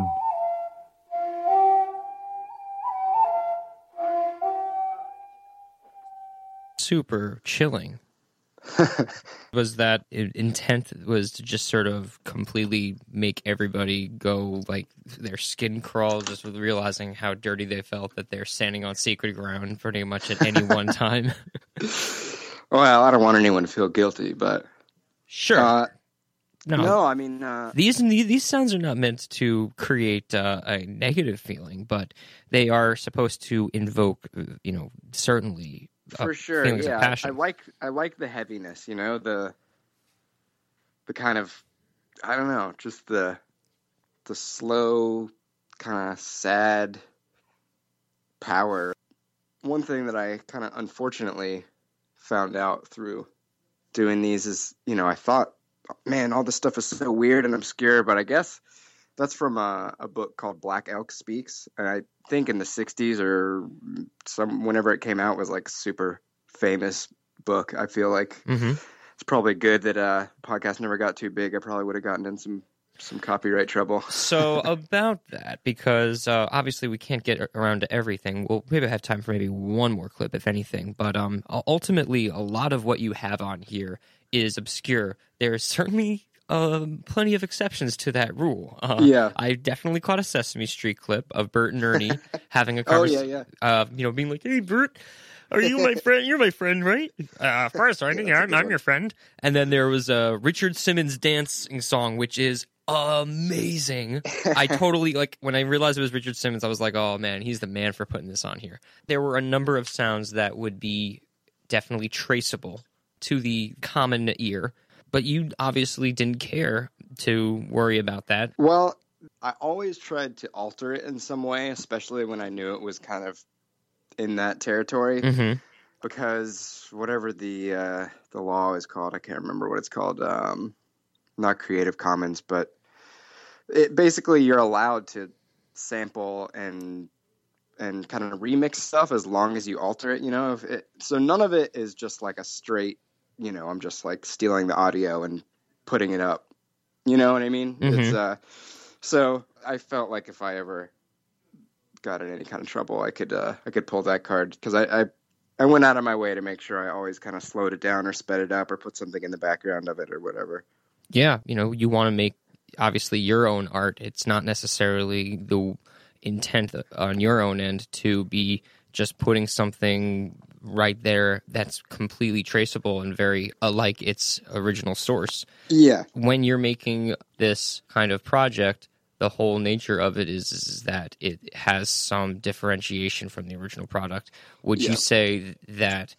Speaker 1: Super chilling. Was that intent was to just sort of completely make everybody go like their skin crawl, just with realizing how dirty they felt that they're standing on sacred ground pretty much at any one time?
Speaker 2: Well, I don't want anyone to feel guilty, but
Speaker 1: sure.
Speaker 2: Uh,
Speaker 1: no,
Speaker 2: no, I mean uh,
Speaker 1: these these sounds are not meant to create uh, a negative feeling, but they are supposed to invoke, you know, certainly.
Speaker 2: For
Speaker 1: uh,
Speaker 2: sure, yeah. I, I like I like the heaviness, you know, the the kind of I don't know, just the the slow, kind of sad power. One thing that I kind of unfortunately found out through doing these is, you know, I thought, man, all this stuff is so weird and obscure, but I guess that's from a, a book called Black Elk Speaks, and I think in the sixties or some whenever it came out was like super famous book. I feel like
Speaker 1: mm-hmm.
Speaker 2: It's probably good that uh, podcast never got too big. I probably would have gotten in some some copyright trouble.
Speaker 1: So about that, because uh, obviously we can't get around to everything. We'll maybe have time for maybe one more clip, if anything. But um, ultimately, a lot of what you have on here is obscure. There's certainly Um, plenty of exceptions to that rule. Uh,
Speaker 2: yeah,
Speaker 1: I definitely caught a Sesame Street clip of Bert and Ernie having a conversation.
Speaker 2: Oh yeah, yeah.
Speaker 1: Uh, you know, being like, "Hey, Bert, are you my friend? You're my friend, right? Uh, of course, I yeah, I'm, I'm your friend." And then there was a Richard Simmons dancing song, which is amazing. I totally, like, when I realized it was Richard Simmons, I was like, oh man, he's the man for putting this on here. There were a number of sounds that would be definitely traceable to the common ear, but you obviously didn't care to worry about that.
Speaker 2: Well, I always tried to alter it in some way, especially when I knew it was kind of in that territory,
Speaker 1: mm-hmm.
Speaker 2: because whatever the uh, the law is called, I can't remember what it's called, um, not Creative Commons, but it, basically you're allowed to sample and and kind of remix stuff as long as you alter it, you know. If it, so none of it is just like a straight, you know, I'm just like stealing the audio and putting it up. You know what I mean?
Speaker 1: Mm-hmm.
Speaker 2: It's uh, so I felt like if I ever got in any kind of trouble, I could uh, I could pull that card, because I, I I went out of my way to make sure I always kind of slowed it down or sped it up or put something in the background of it or whatever.
Speaker 1: Yeah, you know, you want to make obviously your own art. It's not necessarily the intent on your own end to be just putting something right there that's completely traceable and very alike its original source.
Speaker 2: Yeah.
Speaker 1: When you're making this kind of project, the whole nature of it is, is that it has some differentiation from the original product. Would
Speaker 2: yeah.
Speaker 1: you say that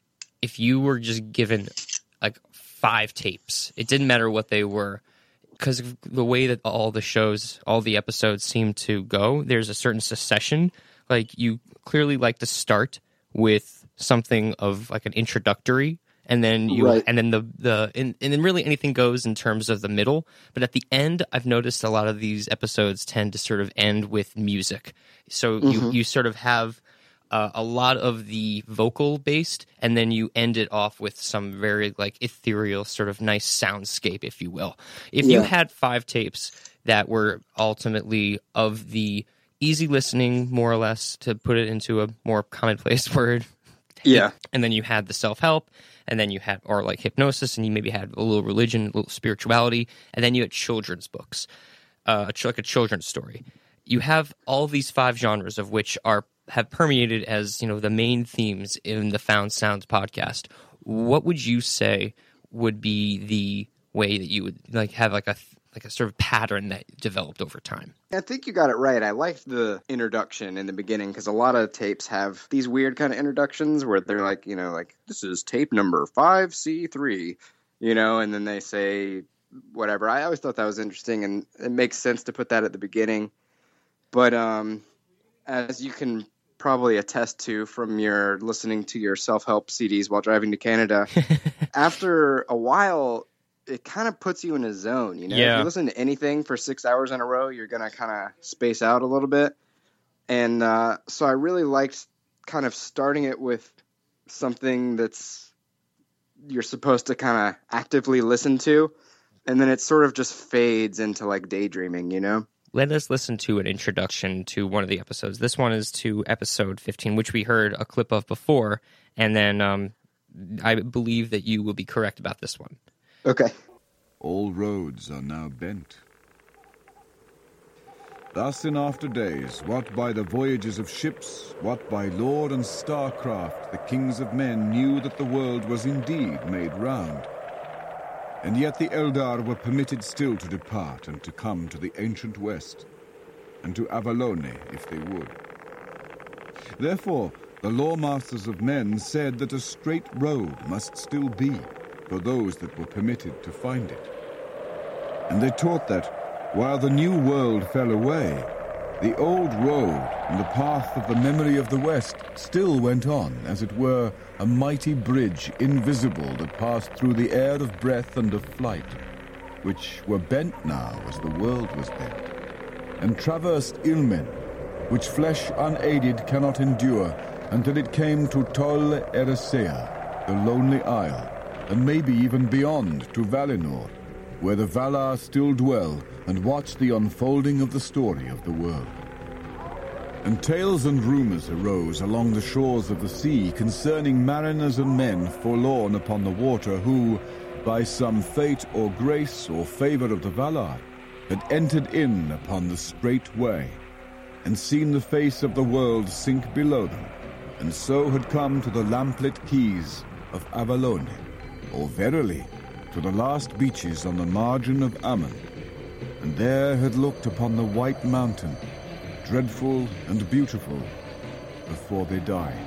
Speaker 1: if you were just given like five tapes, it didn't matter what they were, because of the way that all the shows, all the episodes seem to go, there's a certain succession. Like, you clearly like to start with something of like an introductory, and then you,
Speaker 2: right.
Speaker 1: and then the the and, and then really anything goes in terms of the middle. But at the end, I've noticed a lot of these episodes tend to sort of end with music. So mm-hmm. you you sort of have uh, a lot of the vocal based, and then you end it off with some very like ethereal sort of nice soundscape, if you will. If
Speaker 2: yeah.
Speaker 1: you had five tapes that were ultimately of the easy listening, more or less, to put it into a more commonplace word.
Speaker 2: Yeah.
Speaker 1: And then you had the self-help, and then you had, or like hypnosis, and you maybe had a little religion, a little spirituality, and then you had children's books, uh, like a children's story. You have all these five genres of which are have permeated as, you know, the main themes in the Found Sounds podcast. What would you say would be the way that you would like have like a like a sort of pattern that developed over time?
Speaker 2: I think you got it right. I liked the introduction in the beginning, because a lot of tapes have these weird kind of introductions where they're like, you know, like, this is tape number five C three, you know, and then they say whatever. I always thought that was interesting, and it makes sense to put that at the beginning. But um, as you can probably attest to from your listening to your self-help C Ds while driving to Canada, after a while, it kind of puts you in a zone, you know?
Speaker 1: Yeah.
Speaker 2: If you listen to anything for six hours in a row, you're going to kind of space out a little bit. And uh, so I really liked kind of starting it with something that's you're supposed to kind of actively listen to, and then it sort of just fades into like daydreaming, you know?
Speaker 1: Let us listen to an introduction to one of the episodes. This one is to episode fifteen, which we heard a clip of before, and then um, I believe that you will be correct about this one.
Speaker 2: Okay.
Speaker 11: All roads are now bent. Thus in after days, what by the voyages of ships, what by lord and starcraft, the kings of men knew that the world was indeed made round. And yet the Eldar were permitted still to depart and to come to the ancient west, and to Avalone if they would. Therefore, the lawmasters of men said that a straight road must still be for those that were permitted to find it. And they taught that, while the new world fell away, the old road and the path of the memory of the West still went on, as it were, a mighty bridge invisible that passed through the air of breath and of flight, which were bent now as the world was bent, and traversed Ilmen, which flesh unaided cannot endure, until it came to Tol Eressëa, the lonely isle, and maybe even beyond to Valinor, where the Valar still dwell and watch the unfolding of the story of the world. And tales and rumors arose along the shores of the sea concerning mariners and men forlorn upon the water who, by some fate or grace or favor of the Valar, had entered in upon the straight way, and seen the face of the world sink below them, and so had come to the lamplit keys of Avalone, or verily, to the last beaches on the margin of Aman, and there had looked upon the White Mountain, dreadful and beautiful, before they died.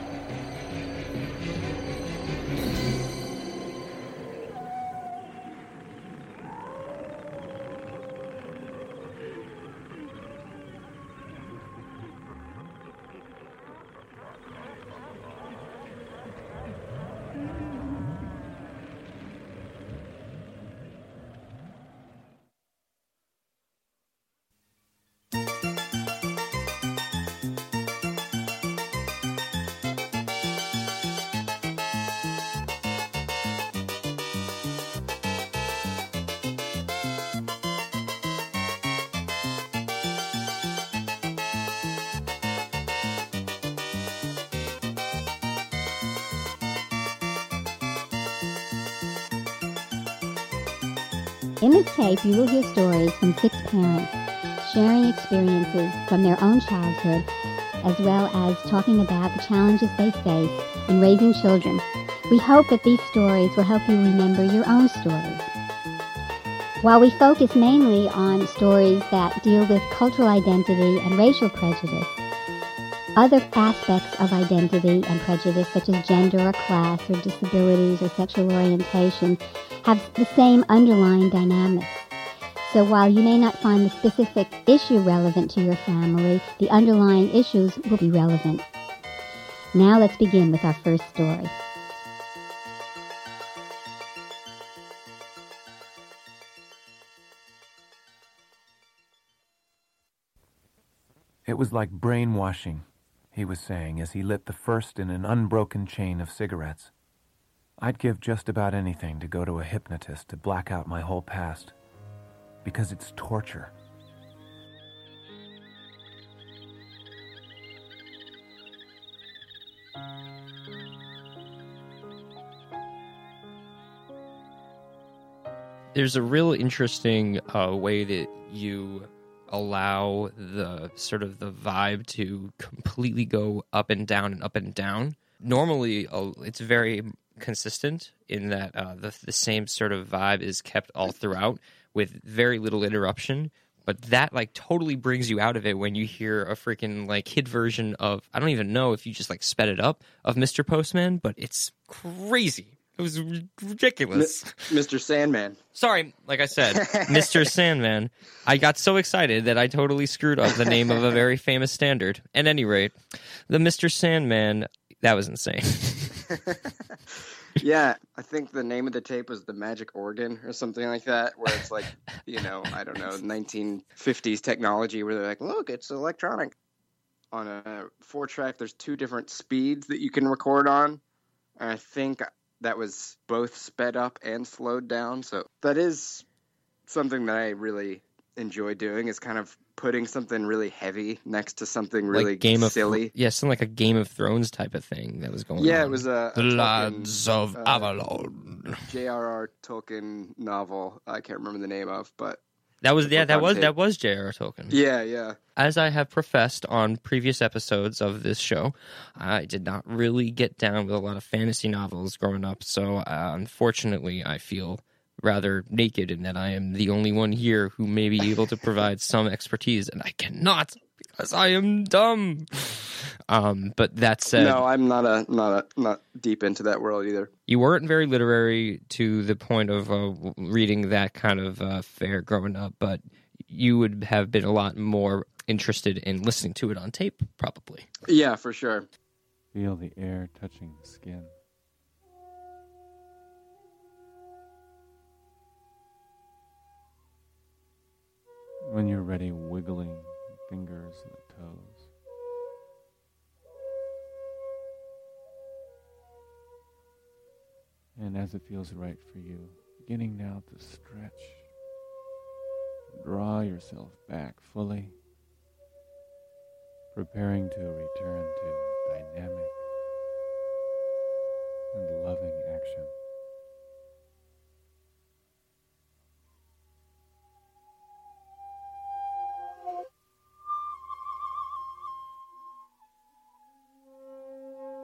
Speaker 12: In this tape, you will hear stories from six parents, sharing experiences from their own childhood, as well as talking about the challenges they face in raising children. We hope that these stories will help you remember your own stories. While we focus mainly on stories that deal with cultural identity and racial prejudice, other aspects of identity and prejudice, such as gender or class or disabilities or sexual orientation, have the same underlying dynamics. So while you may not find the specific issue relevant to your family, the underlying issues will be relevant. Now let's begin with our first story.
Speaker 6: It was like brainwashing, he was saying as he lit the first in an unbroken chain of cigarettes. I'd give just about anything to go to a hypnotist to black out my whole past, because it's torture.
Speaker 1: There's a real interesting uh, way that you allow the sort of the vibe to completely go up and down and up and down. Normally, uh, it's very consistent in that uh, the, the same sort of vibe is kept all throughout with very little interruption, but that like totally brings you out of it when you hear a freaking like kid version of, I don't even know if you just like sped it up, of Mister Postman, but it's crazy. It was r- ridiculous.
Speaker 2: M- Mister Sandman.
Speaker 1: Sorry, like I said, Mister Sandman. I got so excited that I totally screwed up the name of a very famous standard. At any rate, the Mister Sandman, that was insane.
Speaker 2: Yeah, I think the name of the tape was The Magic Organ or something like that, where it's like, you know, I don't know, nineteen fifties technology where they're like, look, it's electronic. On a four-track, there's two different speeds that you can record on. And I think that was both sped up and slowed down. So that is something that I really enjoy doing, is kind of putting something really heavy next to something really
Speaker 1: like Game
Speaker 2: silly.
Speaker 1: Of, yeah, something like a Game of Thrones type of thing that was going
Speaker 2: yeah,
Speaker 1: on.
Speaker 2: Yeah, it was a, a
Speaker 1: The
Speaker 2: Tolkien,
Speaker 1: Lads of
Speaker 2: uh,
Speaker 1: Avalon.
Speaker 2: J R R Tolkien novel. I can't remember the name of, but
Speaker 1: that was yeah, that was
Speaker 2: tape.
Speaker 1: that was J R R Tolkien.
Speaker 2: Yeah, yeah.
Speaker 1: As I have professed on previous episodes of this show, I did not really get down with a lot of fantasy novels growing up, so uh, unfortunately I feel rather naked in that I am the only one here who may be able to provide some expertise, and I cannot because I am dumb. Um, but that said,
Speaker 2: no, I'm not a not a not deep into that world either.
Speaker 1: You weren't very literary to the point of uh, reading that kind of uh, fare growing up, but you would have been a lot more interested in listening to it on tape, probably.
Speaker 2: Yeah, for sure.
Speaker 13: Feel the air touching the skin. When you're ready, wiggling the fingers and the toes. And as it feels right for you, beginning now to stretch. Draw yourself back fully, preparing to return to dynamic and loving action.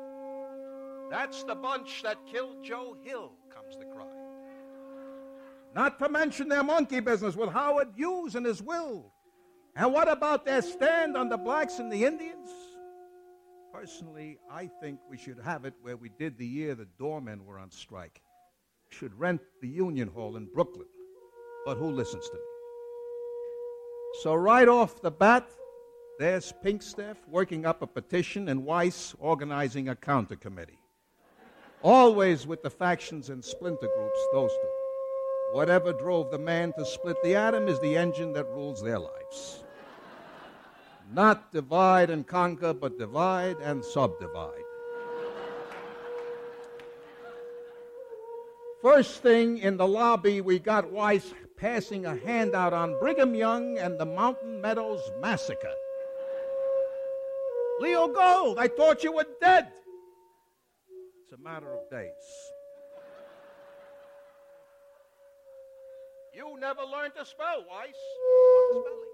Speaker 14: That's the bunch that killed Joe Hill, comes the cry. Not to mention their monkey business with Howard Hughes and his will. And what about their stand on the blacks and the Indians? Personally, I think we should have it where we did the year the doormen were on strike. We should rent the Union Hall in Brooklyn. But who listens to me? So right off the bat, there's Pinkstaff working up a petition and Weiss organizing a counter committee. Always with the factions and splinter groups, those two. Whatever drove the man to split the atom is the engine that rules their lives. Not divide and conquer, but divide and subdivide. First thing in the lobby, we got Weiss passing a handout on Brigham Young and the Mountain Meadows Massacre. Leo Gold, I thought you were dead. It's a matter of days. You never learned to spell, Weiss. What's spelling?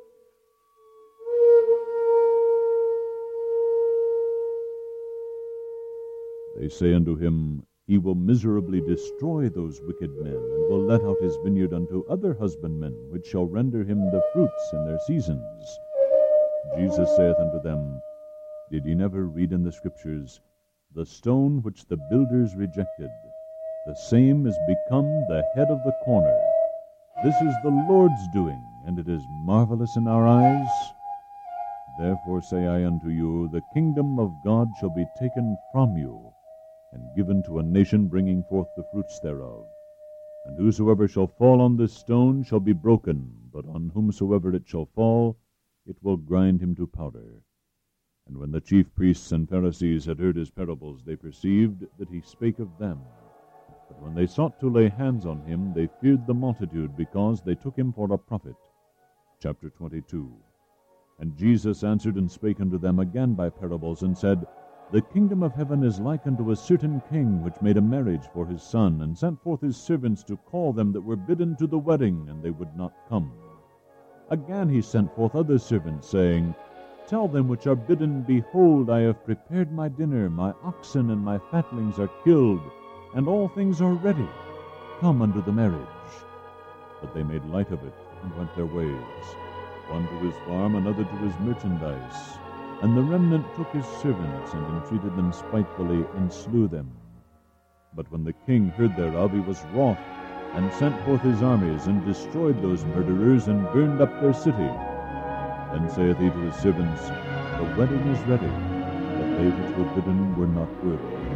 Speaker 15: They say unto him, He will miserably destroy those wicked men, and will let out his vineyard unto other husbandmen, which shall render him the fruits in their seasons. Jesus saith unto them, Did ye never read in the Scriptures, The stone which the builders rejected, the same is become the head of the corner. This is the Lord's doing, and it is marvelous in our eyes. Therefore say I unto you, the kingdom of God shall be taken from you, and given to a nation bringing forth the fruits thereof. And whosoever shall fall on this stone shall be broken, but on whomsoever it shall fall, it will grind him to powder. And when the chief priests and Pharisees had heard his parables, they perceived that he spake of them. But when they sought to lay hands on him, they feared the multitude, because they took him for a prophet. Chapter twenty-two. And Jesus answered and spake unto them again by parables, and said, The kingdom of heaven is like unto a certain king, which made a marriage for his son, and sent forth his servants to call them that were bidden to the wedding, and they would not come. Again he sent forth other servants, saying, Tell them which are bidden, Behold, I have prepared my dinner, my oxen and my fatlings are killed, and all things are ready. Come unto the marriage. But they made light of it, and went their ways, one to his farm, another to his merchandise. And the remnant took his servants, and entreated them spitefully, and slew them. But when the king heard thereof, he was wroth, and sent forth his armies, and destroyed those murderers, and burned up their city. Then saith he to his servants, The wedding is ready, but they which were bidden were not good.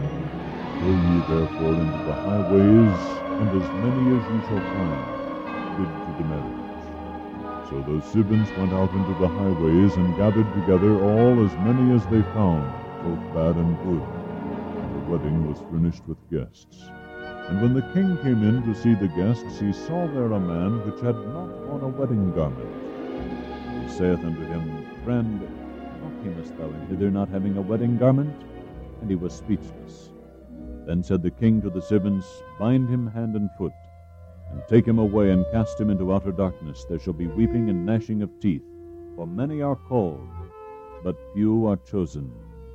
Speaker 15: Go ye therefore into the highways, and as many as ye shall find, bid to the marriage. So those servants went out into the highways, and gathered together all as many as they found, both bad and good. And the wedding was furnished with guests. And when the king came in to see the guests, he saw there a man which had not on a wedding garment. And he saith unto him, Friend, how camest thou in hither not having a wedding garment? And he was speechless. Then said the king to the servants, Bind him hand and foot, and take him away, and cast him into outer darkness. There shall be weeping and gnashing of teeth, for many are called, but few are chosen.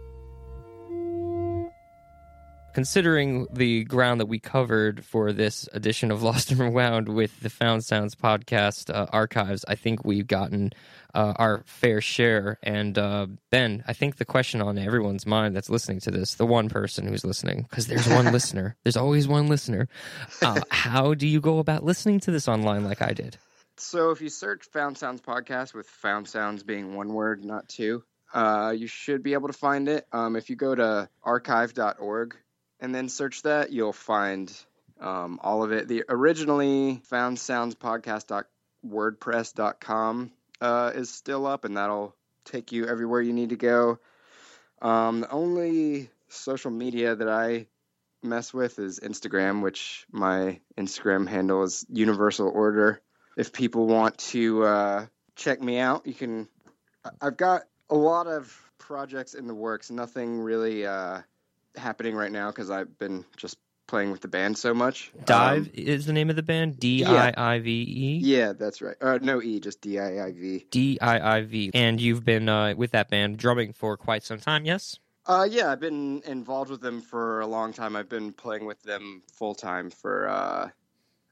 Speaker 1: Considering the ground that we covered for this edition of Lost and Rewound with the Found Sounds podcast uh, archives, I think we've gotten uh, our fair share. And uh, Ben, I think the question on everyone's mind that's listening to this, the one person who's listening, because there's one listener, there's always one listener. Uh, how do you go about listening to this online like I did?
Speaker 2: So if you search Found Sounds podcast, with Found Sounds being one word, not two, uh, you should be able to find it. Um, if you go to archive dot org, and then search that, you'll find um, all of it. The originally found sounds podcast dot wordpress dot com uh, is still up, and that'll take you everywhere you need to go. Um, the only social media that I mess with is Instagram, which my Instagram handle is Universal Order. If people want to uh, check me out, you can. I've got a lot of projects in the works, nothing really Uh, happening right now because I've been just playing with the band so much.
Speaker 1: Dive
Speaker 2: um,
Speaker 1: is the name of the band? D I I V E?
Speaker 2: Yeah, that's right. Uh, no E, just D I I V.
Speaker 1: D I I V. And you've been uh, with that band drumming for quite some time, yes?
Speaker 2: Uh, yeah, I've been involved with them for a long time. I've been playing with them full-time for uh,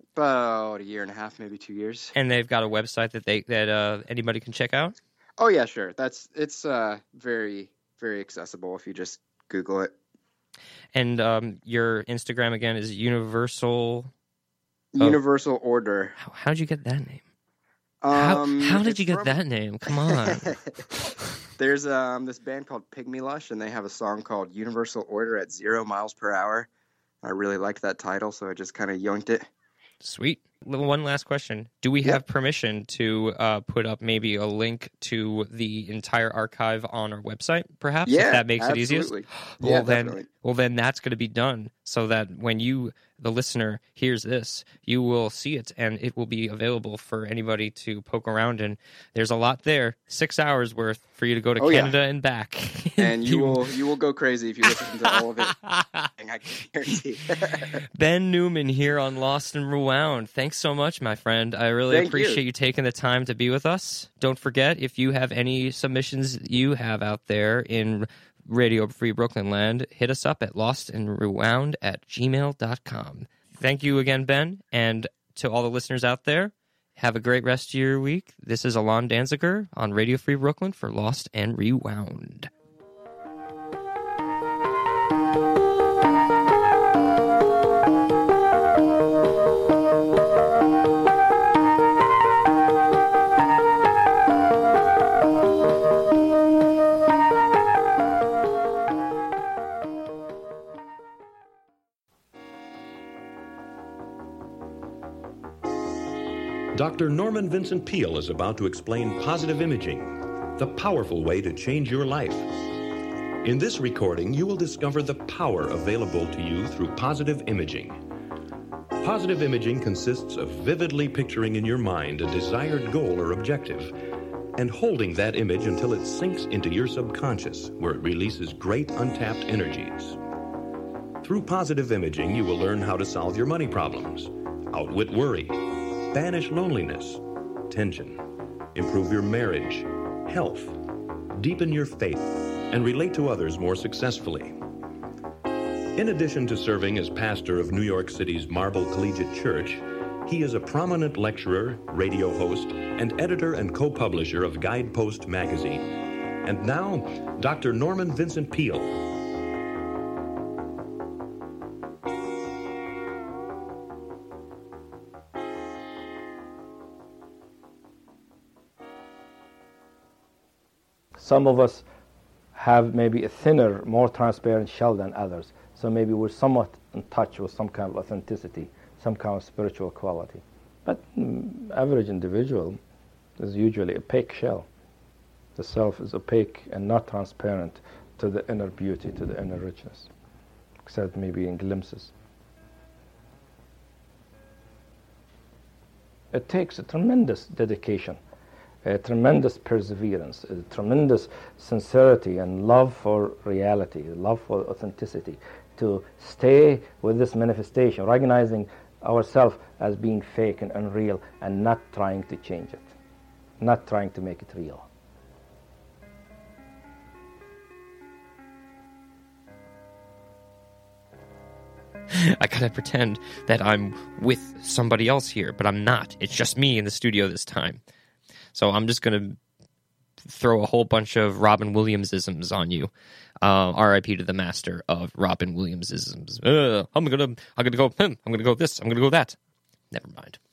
Speaker 2: About a year and a half, maybe two years.
Speaker 1: And they've got a website that they that uh, anybody can check out?
Speaker 2: Oh, yeah, sure. That's It's uh, very, very accessible if you just Google it.
Speaker 1: And um, your Instagram, again, is Universal...
Speaker 2: Universal oh. Order.
Speaker 1: How, how'd you get that name?
Speaker 2: Um,
Speaker 1: how, how did you get
Speaker 2: from...
Speaker 1: that name? Come on.
Speaker 2: There's um, this band called Pygmy Lush, and they have a song called Universal Order at Zero Miles Per Hour. I really liked that title, so I just kind of yoinked it.
Speaker 1: Sweet. One last question. Do we
Speaker 2: yep.
Speaker 1: have permission to uh, put up maybe a link to the entire archive on our website, perhaps?
Speaker 2: Yeah,
Speaker 1: if that makes
Speaker 2: absolutely.
Speaker 1: it easiest?
Speaker 2: Yeah,
Speaker 1: well, then,
Speaker 2: definitely.
Speaker 1: Well, then that's going to be done so that when you, the listener, hears this, you will see it, and it will be available for anybody to poke around in. There's a lot there. Six hours worth for you to go to
Speaker 2: oh,
Speaker 1: Canada
Speaker 2: yeah.
Speaker 1: and back.
Speaker 2: And you will you will go crazy if you listen to all of it. I can guarantee.
Speaker 1: Ben Newman here on Lost and Rewound. Thanks so much, my friend. I really
Speaker 2: Thank
Speaker 1: appreciate
Speaker 2: you.
Speaker 1: you taking the time to be with us. Don't forget, if you have any submissions you have out there in Radio Free Brooklyn Land, hit us up at lostandrewound at gmail dot com. Thank you again, Ben, and to all the listeners out there, have a great rest of your week. This is Alon Danziger on Radio Free Brooklyn for Lost and Rewound.
Speaker 16: Doctor Norman Vincent Peale is about to explain positive imaging, the powerful way to change your life. In this recording, you will discover the power available to you through positive imaging. Positive imaging consists of vividly picturing in your mind a desired goal or objective, and holding that image until it sinks into your subconscious, where it releases great untapped energies. Through positive imaging, you will learn how to solve your money problems, outwit worry, banish loneliness, tension, improve your marriage, health, deepen your faith, and relate to others more successfully. In addition to serving as pastor of New York City's Marble Collegiate Church, he is a prominent lecturer, radio host, and editor and co-publisher of Guidepost magazine. And now, Doctor Norman Vincent Peale.
Speaker 17: Some of us have maybe a thinner, more transparent shell than others. So maybe we're somewhat in touch with some kind of authenticity, some kind of spiritual quality. But mm, average individual is usually opaque shell. The self is opaque and not transparent to the inner beauty, to the inner richness, except maybe in glimpses. It takes a tremendous dedication, a tremendous perseverance, a tremendous sincerity and love for reality, love for authenticity, to stay with this manifestation, recognizing ourselves as being fake and unreal and not trying to change it, not trying to make it real.
Speaker 1: I gotta pretend that I'm with somebody else here, but I'm not. It's just me in the studio this time. So I'm just gonna throw a whole bunch of Robin Williams-isms on you. Uh, R I P to the master of Robin Williams-isms. Uh, I'm gonna, I'm gonna go him. I'm gonna go this. I'm gonna go that. Never mind.